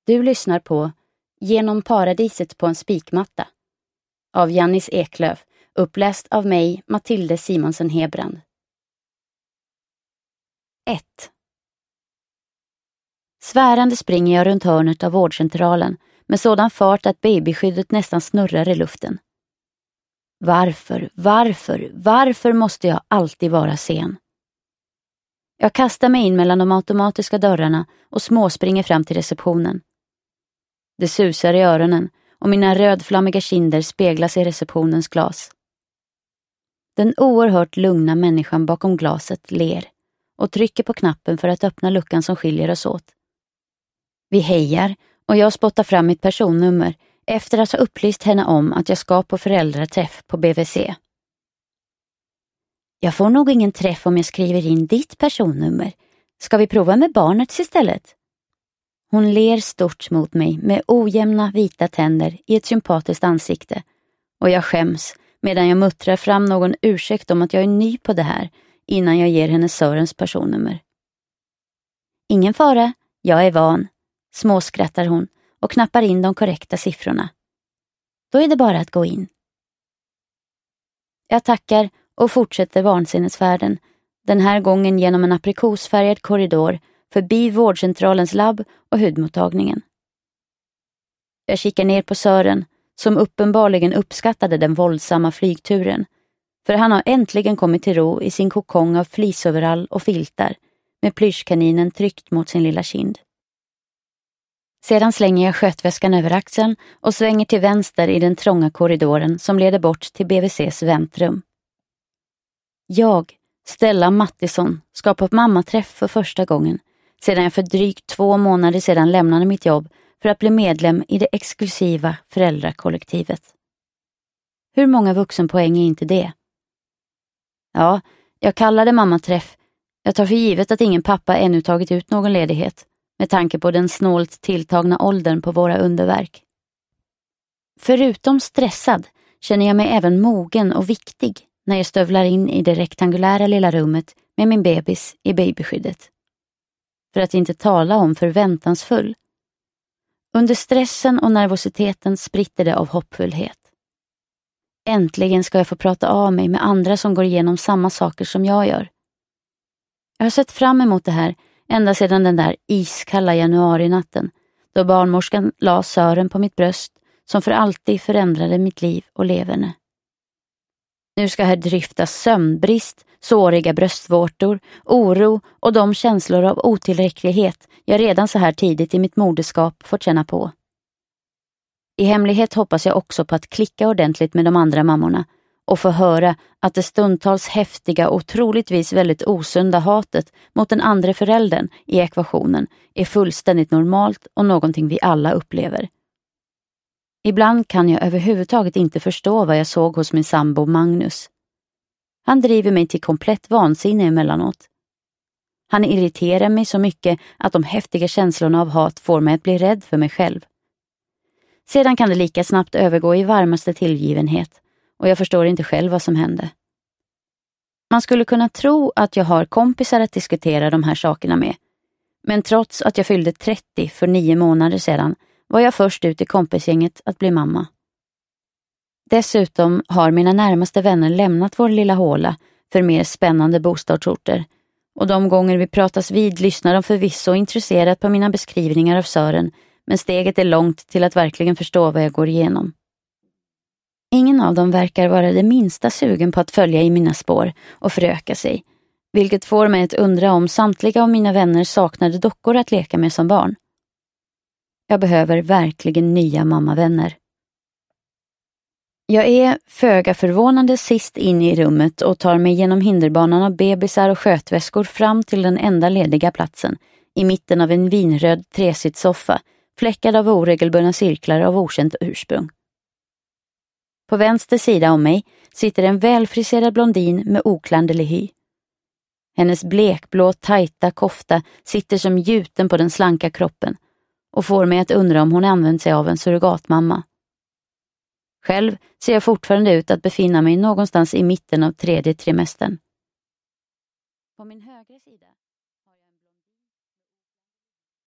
Du lyssnar på Genom paradiset på en spikmatta av Jannis Eklöf, uppläst av mig, Matilde Simonsen Hebrand. 1. Svärande springer jag runt hörnet av vårdcentralen med sådan fart att babyskyddet nästan snurrar i luften. Varför måste jag alltid vara sen? Jag kastar mig in mellan de automatiska dörrarna och småspringer fram till receptionen. Det susar i öronen och mina rödflammiga kinder speglas i receptionens glas. Den oerhört lugna människan bakom glaset ler och trycker på knappen för att öppna luckan som skiljer oss åt. Vi hejar och jag spottar fram mitt personnummer efter att ha upplyst henne om att jag ska på föräldraträff på BVC. Jag får nog ingen träff om jag skriver in ditt personnummer. Ska vi prova med barnets istället? Hon ler stort mot mig med ojämna vita tänder i ett sympatiskt ansikte och jag skäms medan jag muttrar fram någon ursäkt om att jag är ny på det här innan jag ger henne Sörens personnummer. Ingen fara, jag är van, småskrattar hon och knappar in de korrekta siffrorna. Då är det bara att gå in. Jag tackar och fortsätter vansinnesfärden, den här gången genom en aprikosfärgad korridor förbi vårdcentralens labb och hudmottagningen. Jag kikar ner på Sören som uppenbarligen uppskattade den våldsamma flygturen, för han har äntligen kommit till ro i sin kokong av fleeceoverall och filtar med plyschkaninen tryckt mot sin lilla kind. Sedan slänger jag skötväskan över axeln och svänger till vänster i den trånga korridoren som leder bort till BVCs väntrum. Jag, Stella Mattisson, ska på mammaträff för första gången sedan jag för drygt 2 månader sedan lämnade mitt jobb för att bli medlem i det exklusiva föräldrakollektivet. Hur många vuxenpoäng är inte det? Ja, jag kallar det mammaträff. Jag tar för givet att ingen pappa ännu tagit ut någon ledighet med tanke på den snålt tilltagna åldern på våra underverk. Förutom stressad känner jag mig även mogen och viktig när jag stövlar in i det rektangulära lilla rummet med min bebis i babyskyddet. För att inte tala om förväntansfull. Under stressen och nervositeten spritter det av hoppfullhet. Äntligen ska jag få prata av mig med andra som går igenom samma saker som jag gör. Jag har sett fram emot det här ända sedan den där iskalla januarinatten då barnmorskan la Sören på mitt bröst som för alltid förändrade mitt liv och leverne. Nu ska här dryftas sömnbrist, såriga bröstvårtor, oro och de känslor av otillräcklighet jag redan så här tidigt i mitt moderskap fått känna på. I hemlighet hoppas jag också på att klicka ordentligt med de andra mammorna och få höra att det stundtals häftiga och troligtvis väldigt osunda hatet mot den andra föräldern i ekvationen är fullständigt normalt och någonting vi alla upplever. Ibland kan jag överhuvudtaget inte förstå vad jag såg hos min sambo Magnus. Han driver mig till komplett vansinne emellanåt. Han irriterar mig så mycket att de häftiga känslorna av hat får mig att bli rädd för mig själv. Sedan kan det lika snabbt övergå i varmaste tillgivenhet och jag förstår inte själv vad som hände. Man skulle kunna tro att jag har kompisar att diskutera de här sakerna med. Men trots att jag fyllde 30 för 9 månader sedan var jag först ut i kompisgänget att bli mamma. Dessutom har mina närmaste vänner lämnat vår lilla håla för mer spännande bostadsorter och de gånger vi pratas vid lyssnar de förvisso intresserat på mina beskrivningar av Sören, men steget är långt till att verkligen förstå vad jag går igenom. Ingen av dem verkar vara det minsta sugen på att följa i mina spår och föröka sig, vilket får mig att undra om samtliga av mina vänner saknade dockor att leka med som barn. Jag behöver verkligen nya mammavänner. Jag är föga förvånande sist in i rummet och tar mig genom hinderbanan av bebisar och skötväskor fram till den enda lediga platsen i mitten av en vinröd tresitssoffa fläckad av oregelbundna cirklar av okänt ursprung. På vänster sida om mig sitter en välfriserad blondin med oklanderlig hy. Hennes blekblå tajta kofta sitter som gjuten på den slanka kroppen och får mig att undra om hon använt sig av en surrogatmamma. Själv ser jag fortfarande ut att befinna mig någonstans i mitten av 3:e trimestern. På min högra sida